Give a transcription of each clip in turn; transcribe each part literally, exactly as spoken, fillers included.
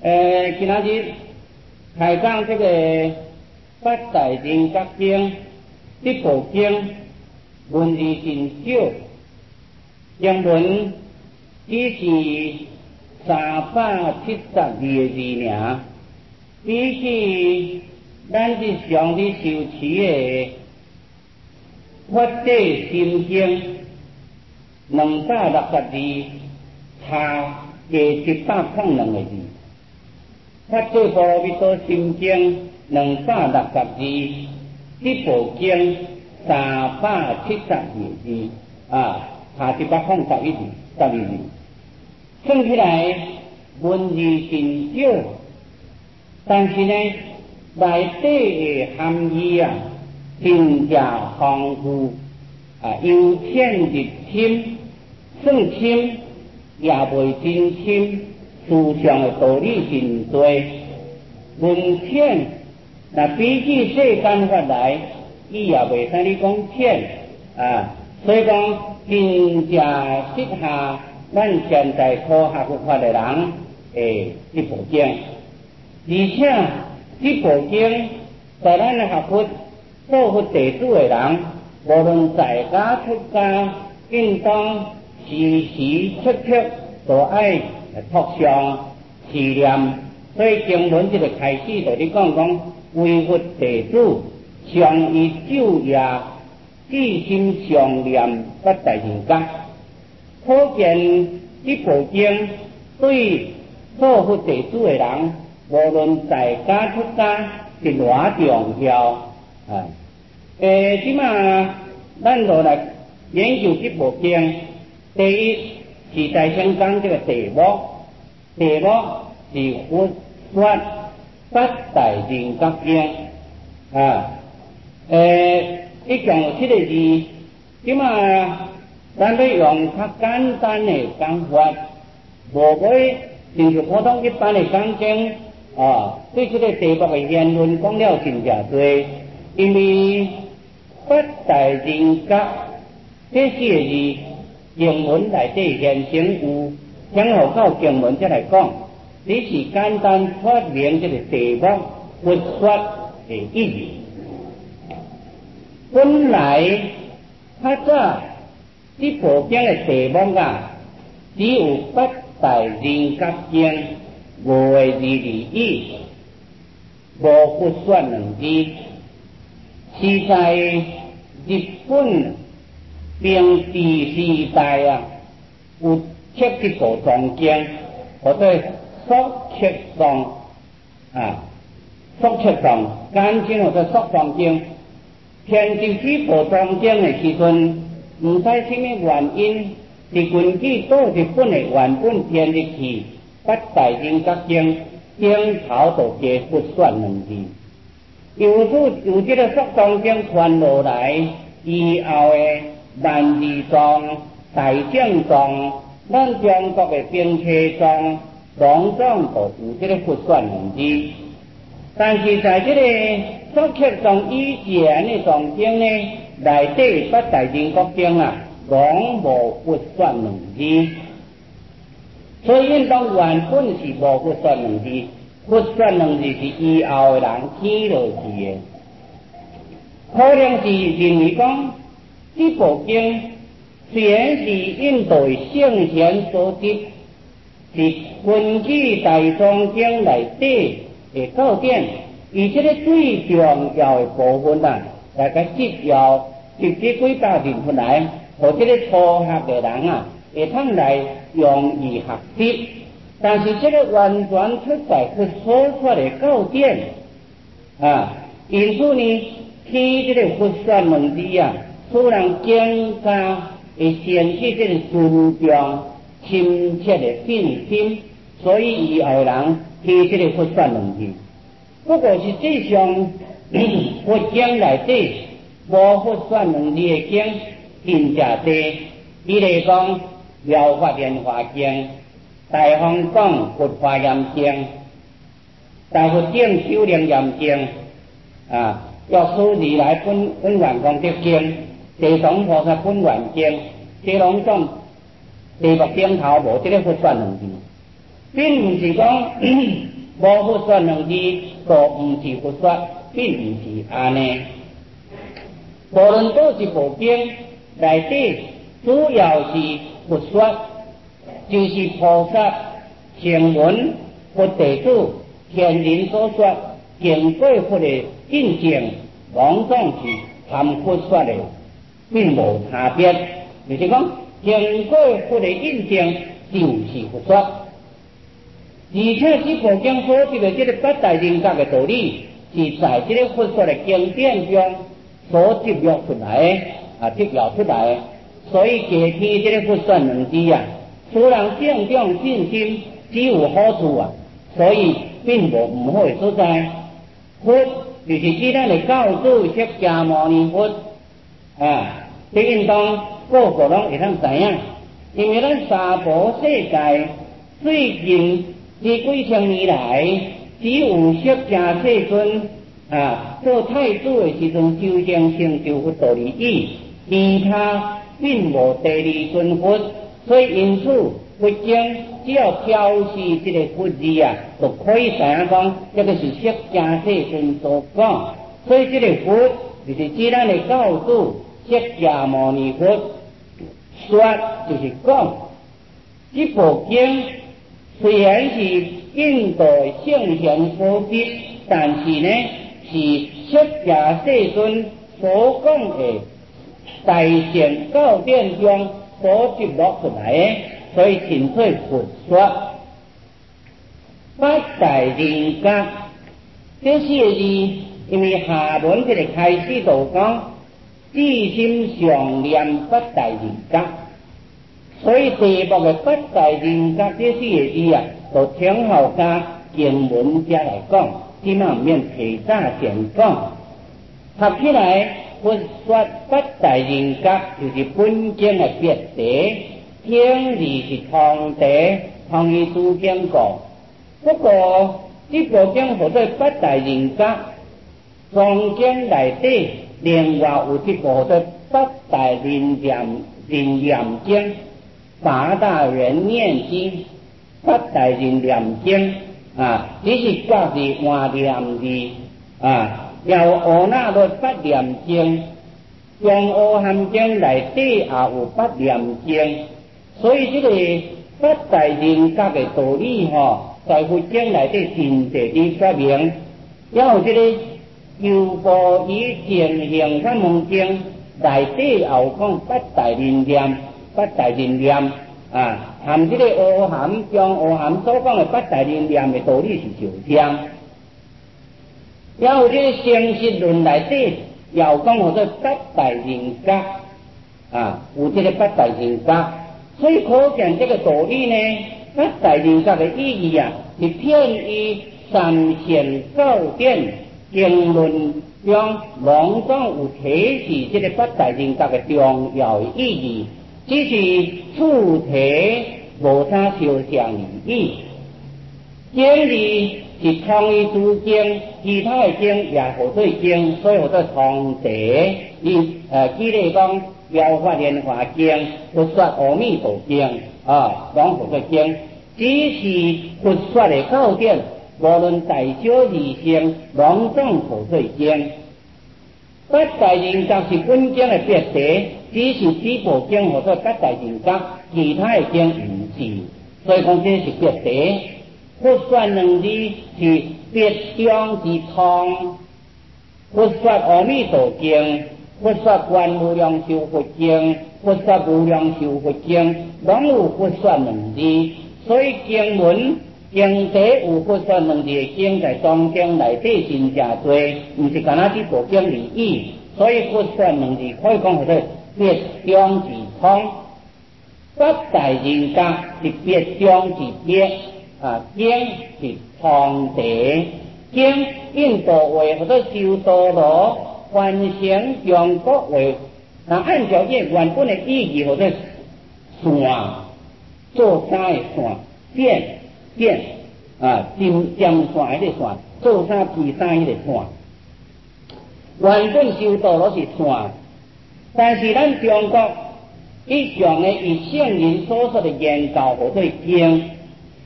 呃，今仔日开讲这个八大人格经这部经文字真少，英文只是三百七十二个字尔，比起咱日常咧修持的佛地心经两百六十字，差加一百零两个字。佛地波罗蜜多心经两百六十字，这部经三百七十二字啊，差一百零十一字，十二字。算起来文字真少，但是呢，内底的含义啊，真正丰富啊，由浅入深，算深也袂真深，思想的道理真多。文浅，那比起世间法来，伊也袂使你讲浅啊，所以讲真正适合咱现在科学佛法的人诶，这部经，而且这部经在咱的学佛做佛弟子的人，无论在家出家、运动、时时刻刻都爱读上持念。所以经文这个开始就咧讲讲，为佛弟子常以昼夜至心常念八大人格。可见这部经对做佛弟子的人，无论在家出家是偌重要啊！诶，即马咱落来研究这部经，第一是在先讲这个题目，题目是佛说八大人格经啊。诶，一共有七个字，即马咱要用较简单的讲法，无要像是普通一般的讲经啊。对这个题目的言论讲了真正多，因为八大人格这四个字英文内底现成有，然后靠经文再来讲，只是简单说明这个题目佛说的意义。本来较早这部经的题目啊，只有八大人格经五个字而已，无佛说两字。是在日本平治时代啊，有出这部藏经，或者缩刻藏啊，缩刻藏简称或者缩藏经。编辑这部藏经的时阵，唔知什么原因，是根据到日本的原本编入去八大人格经，顶头就加佛说两字。由此由这个缩藏经传落来以后的万字藏、大正藏、咱中国的兵车藏，拢总都有这个佛说两字。但是在这个缩刻藏以前的藏经呢，内底八大人格经啊，拢无佛说两字。所以因当原本是无佛说两字。佛说两字是以后的人添落去的，可能是认为讲这部经虽然是印度的圣贤所集，是根据大藏经内底的要点，而且个最重要的部分啊，大家接要直接几百年出来，或者个初学的人啊，会通来容易学习。但是这个完全出在佛所说的要点啊，因此呢，听这个佛说两字啊，使人更加会显起这个尊重、亲切的信心，所以以后人听这个佛说两字。不过实际上，佛经内底无佛说两字的经真正多，比如讲《妙法莲华经》。大方广佛华严经、大佛顶修炼严经啊，药师如来本本愿功德经、地藏菩萨本愿经，这拢总题目顶头无这个佛说两字，并唔是讲无佛说两字，就毋是佛说，并毋是安尼。无论倒一部经内底，主要是佛说，就是菩萨成文佛弟子天人所说，经过佛的印证，往总是含佛说的，并无差别。就是讲，经过佛的印证，就是佛说。而且这部经所记的这个八大人格的道理，是在这个佛说的经典中所集约出来啊，集约出来。所以加添这个佛说两字啊，使人正长信心，只有好处啊。所以并无唔好的所在。佛就是指咱的教主释迦牟尼佛啊，这应当个个拢会通知影，因为咱娑婆世界最近这几千年来，只有释迦世尊啊做太子的时阵修行成就佛道而已，其他并无第二尊佛，所以因此佛经只要标示这个佛字啊，就可以知影讲，这个是释迦世尊所讲。所以这个佛就是指咱的教主释迦牟尼佛说，就是讲这部经虽然是印度圣贤所笔，但是呢是释迦世尊所讲的大乘教典中所记录出来的，所以纯粹佛说。八大人格这四个字，因为下文这个开始就讲至心常念八大人格，所以题目的八大人格这四个字啊，就听后加经文加来讲，即嘛唔免提早先讲，合起来佛说八大人格就是本经的别题，经字是通题，通于诸经讲。不过这部经叫做八大人格，中经内底另外有一部叫做八大人念人念经，八大人念经，八大人念经啊，只是各自换念字啊，要学那个八念经，中阿含经内底也有八念经，所以这个八大人格的道理吼，在佛经内底真侪地说明。然后这个求部以正行法门经内底也有讲八大人念，八大人念啊，含这个阿含将阿含所讲的八大人念的道理是相像。然后这个生死论内底又讲叫做八大人格啊，有这个八大人格，所以可见这个道理呢，八大人格的意义啊，是偏于三贤教典经论中隆重有提示这个八大人格的重要意义，只是主题无啥相像而已。经字是通于诸经，其他的经也好做经，所以叫做通题。伊呃，举例讲《妙法莲华经》、《佛说阿弥陀经》啊，讲好做经，只是佛说的教典，无论大小二乘，拢总好做经。八大人格是本经的别题，只是这部经叫做八大人格，其他的经唔是，所以讲这是别题。佛说两字是别中之通，佛说阿弥陀经、佛说观无量寿佛经、佛说无量寿佛经，拢有佛说两字，所以经文经题有佛说两字的经在中经内底真正多，唔是干那这部经而已。所以佛说两字可以讲叫做别中之通，八大人格是别中之别。啊，经是通题，经印度话或者修多罗翻成中国话，那按照这原本的意义或者线做啥的线线线啊，针针线迄个线，做啥披啥迄个线。原本修多罗是线，但是咱中国一向呢以圣人所说的研究或者经。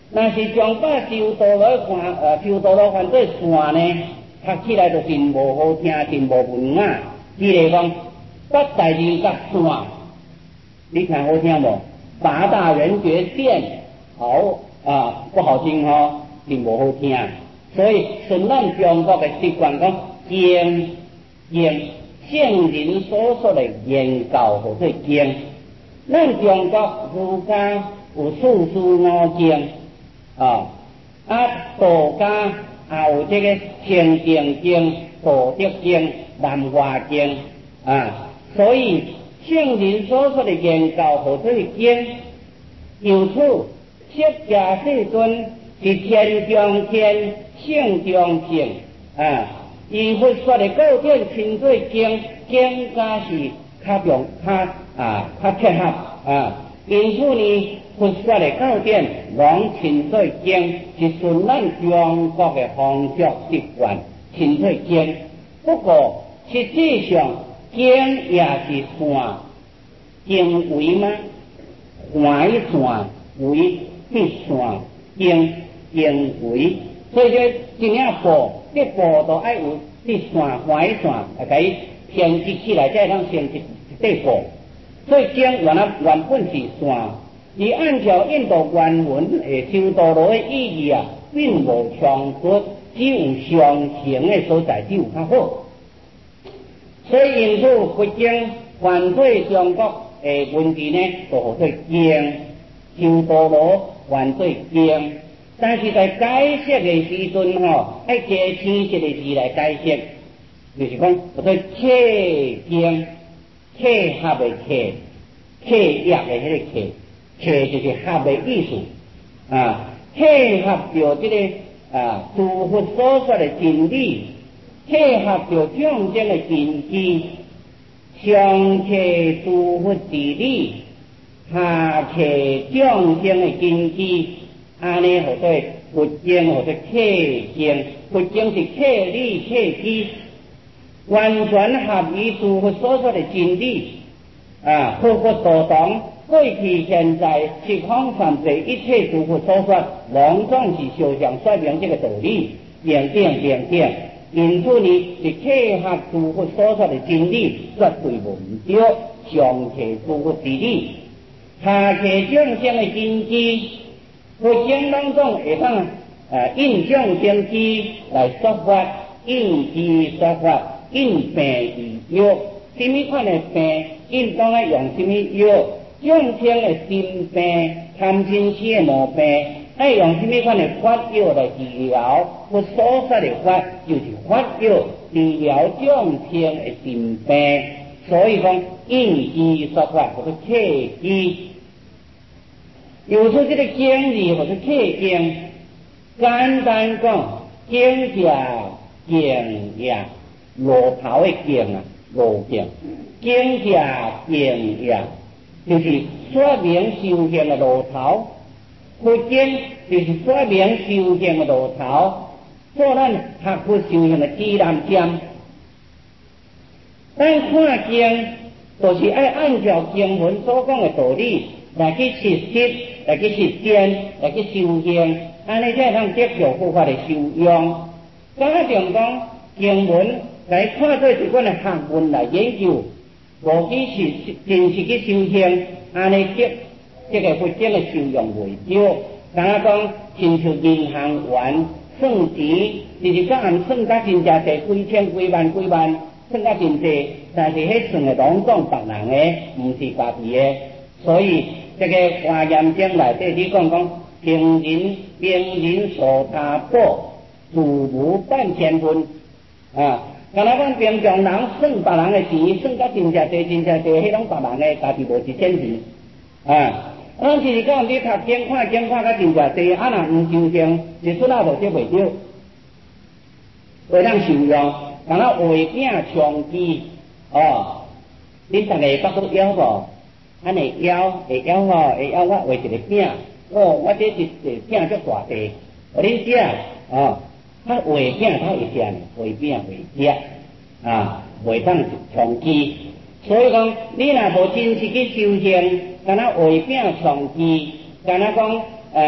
若是将把修道罗看，呃，修道罗犯做线呢，读起来就真无好听，真无文雅。比如讲，八大人格线，你听好听无？八大人觉线，好啊，不好听哦，真无好听。所以顺咱中国的习惯讲，经经圣人所说的言教或者经，咱中国儒家有四书五经。啊，啊，道家也有这个清净经、道德经、南华经啊，所以圣人所说的言教或者是经，由此释迦世尊是天中天、圣中圣啊，伊佛说的古典称作经，经加是较用较啊较贴合啊，因此呢。佛说的古典，拢称作经，是顺咱中国的风俗习惯称作经。不过实际上，经也是线，经为吗？环线为必线，经经为，所以说一领布，这布都爱有必线、环线，来甲伊编织起来，才会当成一一块布。所以经原来原本是线。而按照印度原文诶修道罗的意义啊，并无冲突，只有相同的所在，只有较好。所以因此佛经反对中国诶问题呢，就叫做经，修道罗反对经。但是在解释的时阵吼，爱加thêm一个字来解释，就是讲叫做契经，契合的契，契约的迄个契。契就是合的意思啊，契合着这个啊，诸佛所说的真理，契合着众生的根基，上契诸佛之理，下契众生的根基，安尼叫做佛经，或者契经。佛经是契理契机，完全合于诸佛所说的真理啊，佛佛道同。过去、现在、十方三世一切诸佛所说，拢总是相相说明这个道理，明定明定。因此呢，是契合诸佛所说的真理，绝对无唔对。上契诸佛之理，下契众生的根基。佛经当中会当呃应众生机来说法，应机说法，应病医药。什么款的病，应当爱用什么药？众生的心病、贪嗔痴的毛病，爱用什么款的法药来治疗？佛所说的法就是法药，治疗众生的心病。所以讲应机说法或者契机。有时这个经字或者契经，简单讲，经是经呀，路头的经啊，路经，经是经呀。就是说明修行的路头，佛经就是说明修行的路头，做咱学佛修行的指南针。咱看经，就是爱按照经文所讲的道理来去实施，来去实践，来去修行，安尼才通得到佛法的修养。加上讲经文来看做一款的学问来研究。无去是真是去修行，安尼得这个佛经的修养袂少。敢若讲，亲像银行员算钱，就是早暗算甲真正侪几千、几万、几万，算甲真济，但是迄算的拢总别人的，毋是家己的。所以这个《华严经》内底你讲讲，平人平人所他报，自无半千分啊。敢若讲平常人算别人的钱，算甲真正侪真正侪，迄种别人的家己无一点钱啊。咱就是讲你读经看经看甲真正侪，啊若毋修行，一出啊就得袂着，袂当受用。敢若画饼充饥哦，恁逐个捌过枵无？安尼枵会枵吼，会枵我画一个饼，哦，我这一个饼足大块，互恁食哦。他画饼他会食呢，画饼会食啊，袂当充饥。所以讲，你若无真实去修行，敢若画饼充饥，敢若讲诶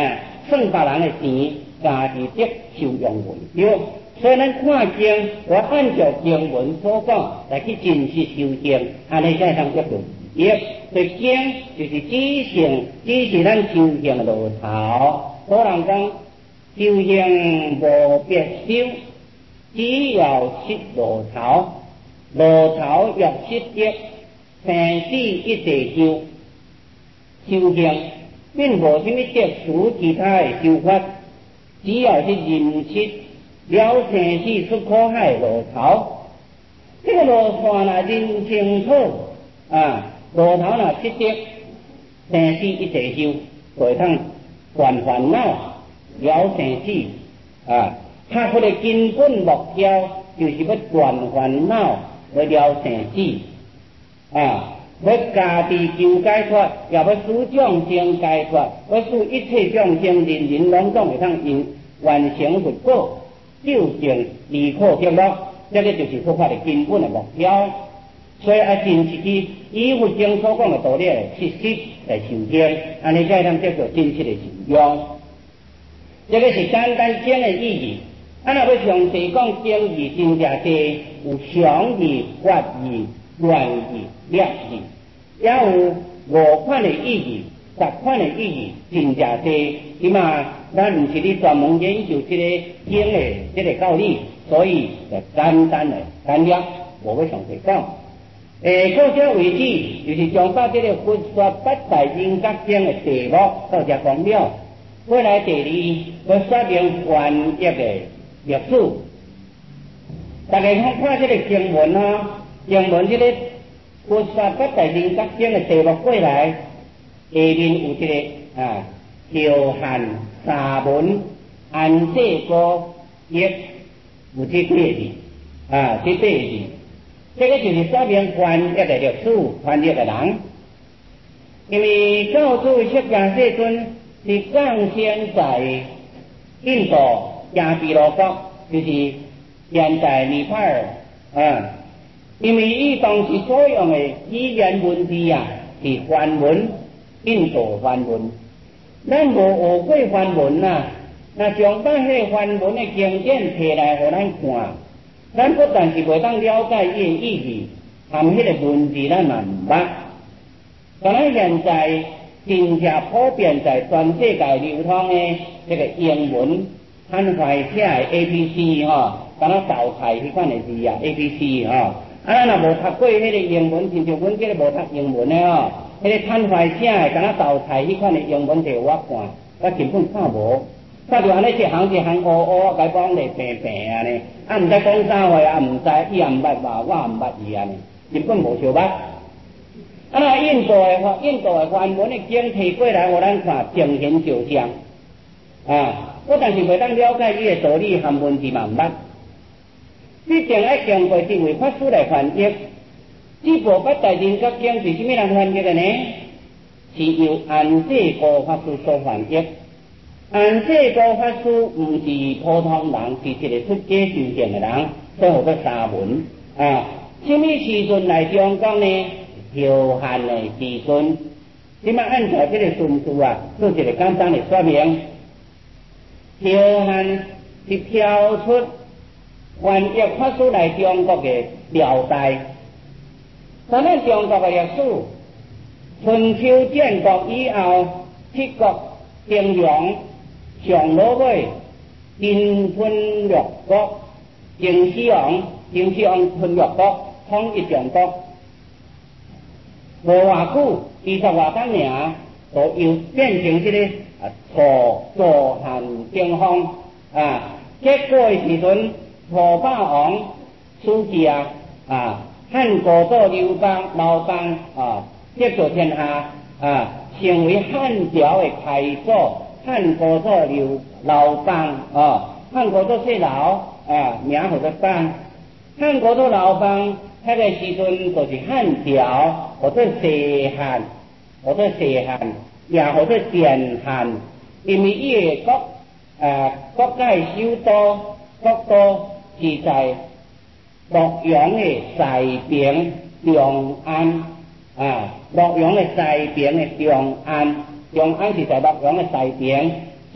算别人的钱，家己得受用为少。所以咱看经，我按照经文所讲来去真实修行，安尼才通得到利益。所以经就是只性，只是咱修行的路头。古人讲修行无必修，只要识路头，路头若识得，生死一地修。修行并无什么特殊其他的修法，只要是认识了生死出苦海路头，这个路线若认清楚啊，路头若识得，生死一地修，就会通断烦恼了生死啊。他佛的根本目标就是要断烦恼，要了生死啊。要家己求解脱，也要使众生解脱，要使一切众生人人拢总会通因完成佛果，究竟离苦得乐，这个就是佛法的根本的目标。所以啊，真实去以佛经所讲的道理来实施来修行，安尼才能叫做真切的受用。这个是简单经的意义。啊，若要详细讲经义，真正是有常义、法义、愿义、业义，也有五款的意义、十款的意义，真正是起码咱唔是咧专门研究这个经的这个道理，所以就简单的简略，无要详细讲。诶，到这为止，就是将把这个佛说八大因果经的题目到这讲了。过来第二，要说明翻译的历史。大家看看这个经文啊，经文这个佛说八大因果经的题目过来，下面有这个啊，条汉三文安这个译，有这几个字啊，这几个字。这个就是说明翻译的历史，翻译的人。因为教主释迦世尊是降生在印度迦毗罗国，就是现在尼泊尔啊。因为伊当时所用的语言文字啊，是梵文，印度梵文。咱无学过梵文啊，那将把迄个梵文的经典摕来互咱看。咱不但是袂当了解伊的意义，含迄个文字咱嘛毋捌。当然现在真正普遍在全世界流通的这个英文汉怀写的 A B C 吼，敢若豆菜迄款的字啊 A B C 吼。啊，咱若无读过迄个英文，亲像阮这个无读英文的吼，迄个汉怀写的敢若豆菜迄款的英文摕我看，我根本看无。他就安尼一行一行乌乌，甲讲咧平平安尼，啊毋知讲啥话啊，毋知伊也毋捌话，我也毋捌伊安尼，根本无相捌。啊，那印度的印度的梵文的经摕过来，互咱看正形照相啊，我但是袂当了解伊的道理含文字嘛毋捌。必定要经过这位法师来翻译。这部八大因果经是什么人翻译的呢？是由安这个法师所翻译。安这个法师唔是普通人，是一个出家修行的人，所以叫三文啊。什么时阵来中国呢？条汉的时阵。即摆按照这个顺序啊，做一个简单的说明。条汉是挑出翻译法师来中国的朝代。咱咱中国的历史，春秋战国以后，七国平庸。上落尾，兵吞六国，秦始皇，秦始皇吞六国，统一中国。无偌久，二十外三年，就又变成这个啊楚、楚、汉争锋啊。结果的时阵，楚霸王出家啊，汉高祖刘邦、刘邦啊，接受天下啊，成为汉朝的开祖。汉高祖刘刘邦啊，汉高祖姓刘啊，名叫做邦。汉高祖刘邦迄个时阵就是汉朝，或者西汉，或者西汉，也或者前汉，因为伊个国啊国家的首都国都是在洛阳的西边长安啊，洛阳的西边的长安。长安是在洛阳的西边，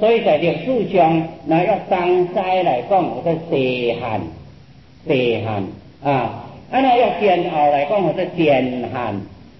所以在历史上，那要东西来讲，叫做西汉，西汉啊。啊，那要前后来讲，叫做前汉。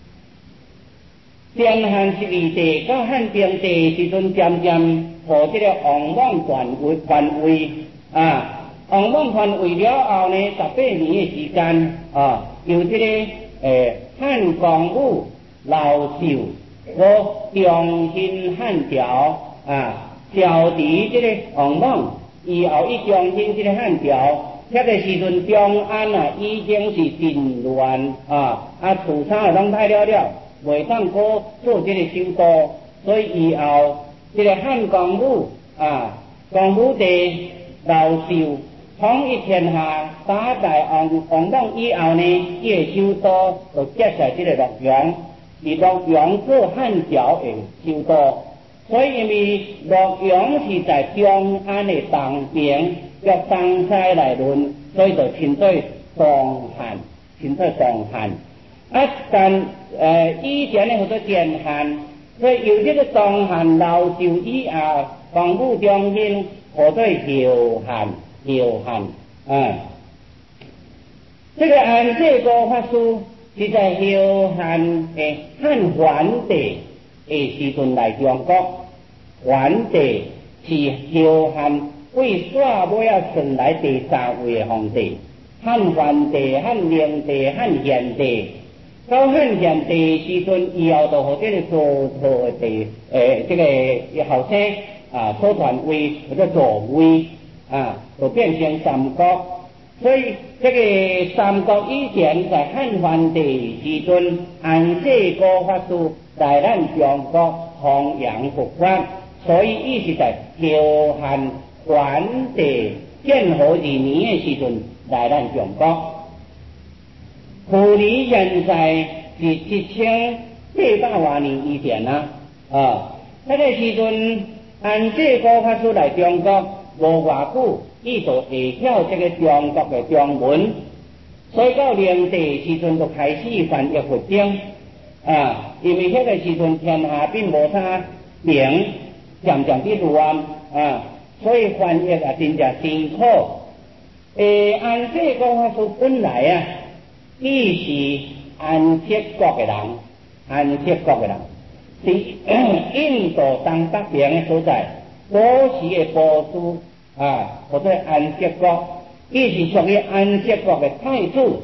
前汉十二帝到汉平帝时阵，渐渐和这个王莽传位传位啊。王莽传位了后呢，十八年的时间啊，由这个诶汉光武老寿和重新汉朝啊，调治这个王莽以后，伊重新这个汉朝，迄个时阵中安啊已经是阵乱啊，啊厝衫也拢歹了了，袂当过做这个首都，所以以后这个汉光武啊，光武帝老寿统一天下，打败王王莽以后呢，伊的首都就接在这个洛阳，而洛阳做汉朝的首都。所以因为洛阳是在中安的东边，叫东西来论，所以就称作东汉，称作东汉。啊，但呃以前呢叫做前汉，所以由这个东汉老寿以后，光武中兴，叫做后汉，后汉啊。这个安世高法师是在后汉的汉桓帝的时阵来中国。桓帝是后汉为煞尾啊顺来第三位的皇帝，汉桓帝、汉灵帝、汉献帝。到汉献帝时阵以后，就和这个做错帝诶，这个后生啊所传位或者座位啊，就变成三国。所以这个三国以前在汉桓帝时阵，安世高法师来咱中国弘扬佛法。所以，伊是在后汉桓帝建和二年的时阵来咱中国，距离现在是一千八百多年以前啦。啊，那个时阵安世高法师来中国无偌久，伊就会晓这个中国的中文，所以到灵帝时阵就开始翻译佛经啊。因为迄个时阵天下并无啥明。渐渐的乱啊，所以翻译啊真正辛苦。诶，安世高法师本来啊，伊是安息国的人，安息国的人是印度东北边的所在，古时的波斯啊，或者安息国，伊是属于安息国的太子。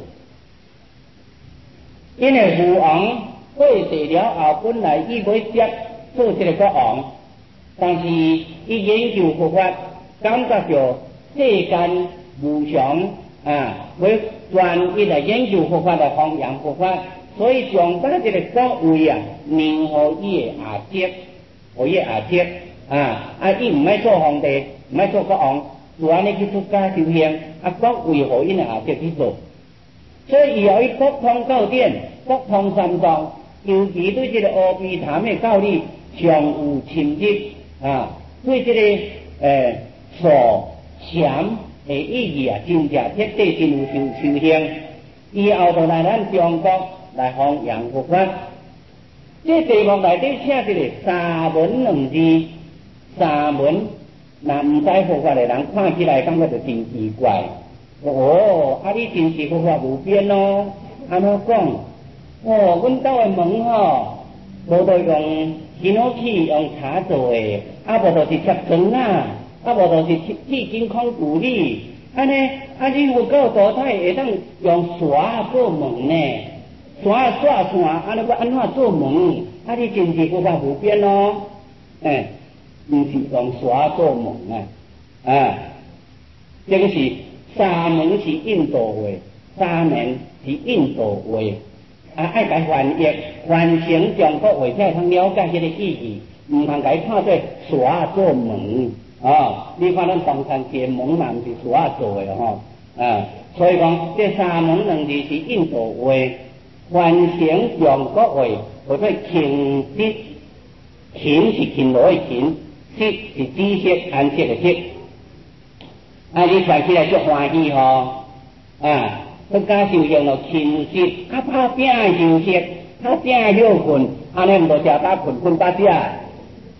因为父王过世了后，本来伊要接做这个国王。但是，伊研究佛法，感觉到世间无常啊，要专一来研究佛法来弘扬佛法，所以将把这个国位啊，让互伊的阿姐，互伊阿姐啊，啊，伊唔爱做皇帝，唔爱做国王，就安尼去出家修行，啊，国位互伊的阿姐去做。所以以后伊国通教典，国通三藏，尤其对这个阿毗昙的教理上有深入。啊，对这个诶所禅的意义啊，真正彻底真有修修行，以后就来咱中国来弘扬佛法。这题目内底写这个三文两字，三文，那唔知佛法的人看起来感觉就真奇怪。哦，啊，你真是佛法无边咯？安怎讲？哦，阮兜的门吼，无得用。今好去用茶做诶，啊无就是切砖啊，啊无就是铁金空鼓里，安尼啊你有够多彩，会当用刷做门呢，刷刷线，安尼我安怎做门？啊你真是佛法无边咯，诶，毋是用刷做门啊，啊，这个是沙门是印度话，沙门是印度话。啊，爱甲翻译，翻成中国话才通了解这个意义，唔通甲伊看做沙做门啊！你看咱东山节门嘛，毋是沙做的吼啊！所以讲这三门两字是印度话，翻成中国话或者勤息，勤是勤劳的勤，息是知识安息的息。啊，你传起来足欢喜吼啊！国家修行了勤息，啊拍拼修息，拍拼休困，安尼毋着食饱困困饱食，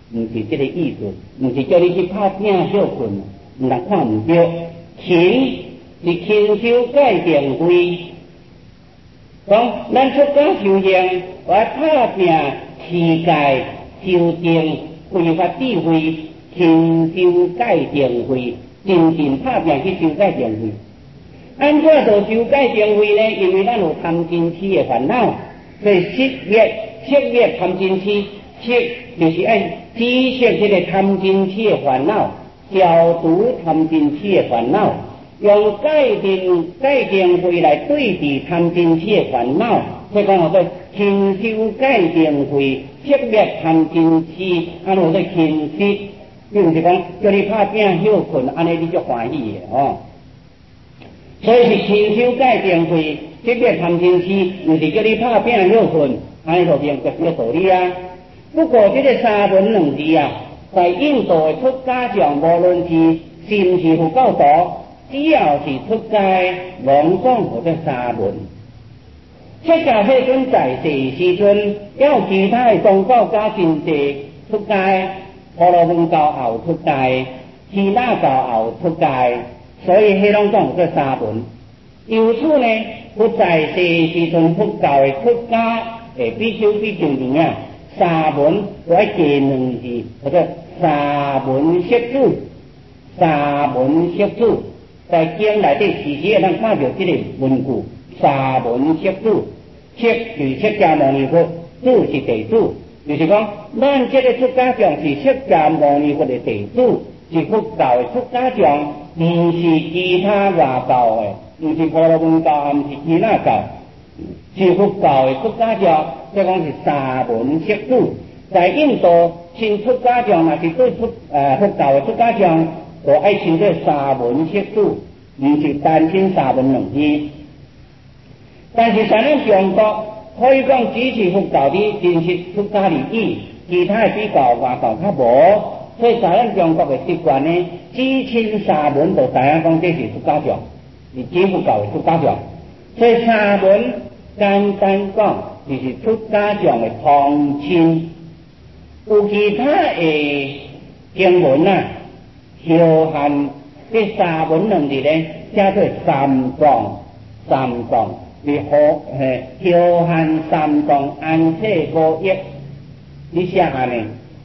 毋是这个意思，毋是叫你去拍拼休困，毋通看毋对。勤是勤修戒定慧，讲咱出家修行，我拍拼持戒修定慧法智慧，勤修戒定慧，真正拍拼去修戒定慧。安怎做修戒定慧呢？因为咱有贪嗔痴的烦恼，所以识灭识灭贪嗔痴，识就是爱知识这个贪嗔痴的烦恼，消除贪嗔痴的烦恼，用戒定戒定慧来对治贪嗔痴的烦恼。所以讲我做勤修戒定慧，识灭贪嗔痴，安我做勤识，并不是讲叫你拍拼休困，安尼你就欢喜的哦。所以是勤修戒定慧，识灭贪嗔痴，唔是叫你拍拼休困，安尼就明白这个道理啊。不过这个三文两字啊，在印度的出家上，无论是是唔是佛教徒，只要是出家，拢讲有这三文。出家迄阵在世时阵，有其他的宗教家真济出家，婆罗门教也有出家，希腊教也有出家，所以迄拢讲有这三文。由此呢，佛在世时阵佛教的出家诶比丘比丘尼啊，三文就要加两字，叫做三文摄子。三文摄子在经内底时时会通看到这个文句，三文摄子。摄就是释迦牟尼佛，子是弟子，就是讲咱这个出家众是释迦牟尼佛的弟子，是佛教的出家众，唔是其他外教的，唔是婆罗门教，唔是其他教，是佛教的出家众，所以讲是三文摄子。在印度亲出家众，也是对出呃佛教的出家众，就爱称做三文摄子，唔是单称三文两字。但是在咱中国可以讲只是佛教的真实出家而已，其他的比较外教较无，所以在咱中国的习惯呢，只称三文就知影讲这是出家众，是指佛教的出家众。所以三文简单讲就是出家众的通称。有其他的经文啊，修含这三文两字呢，叫做三藏，三藏。你好，诶，修含三藏安世高业，你写下呢？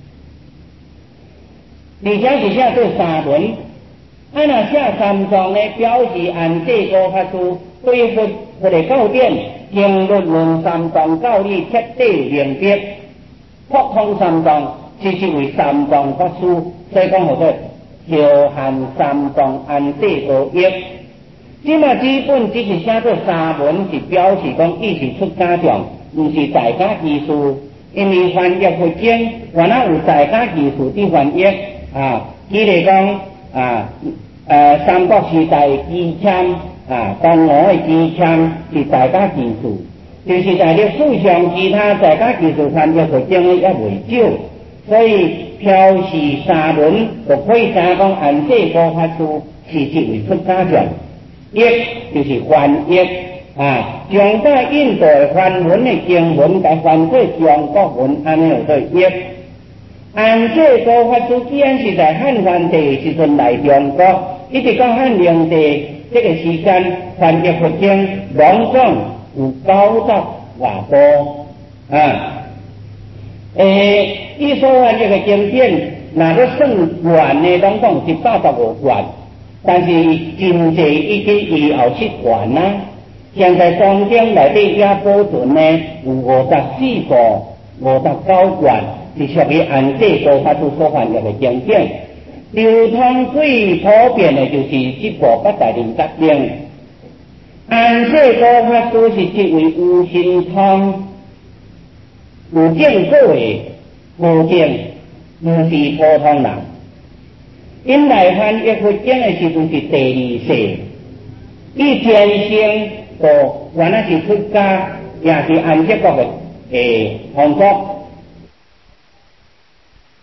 而且是写做三文，啊，若写三藏呢，表示安世高法师对佛佛的教典、经论论三藏教理彻底明白，博通三藏，是因为三藏法师，所以讲叫做修含三藏安世高业。即嘛基本只是写做三文，是表示讲伊是出家众，毋是在家居士。因为翻译佛经，原来有在家居士伫翻译啊，举例讲啊，呃，三国时代机枪啊，东吴的机枪是在家居士，就是在历史上其他在家居士翻译佛经的也未少，所以标示三文就可以讲讲安世高法师是一位出家众。译就是翻译啊，将把印度的梵文的经文甲翻做中国文，安尼有做译。安世高法师既然是在汉桓帝时阵来中国，一直到汉灵帝这个时间翻译佛经，拢总有九十外部啊。诶，伊所翻译的经典，若要算完呢，拢总有一百十五卷。但是真济已经以后七卷啦，现在中经内底也保存呢有五十四部、五十九卷，是属于安世高法师所翻译的经典。流通最普遍的就是这部八大灵觉经。安世高法师是一位有神通、有见过的无见，不是普通人。因来翻译佛经的时阵是第二世，伊天生就原来是出家，也是安息国的诶皇族，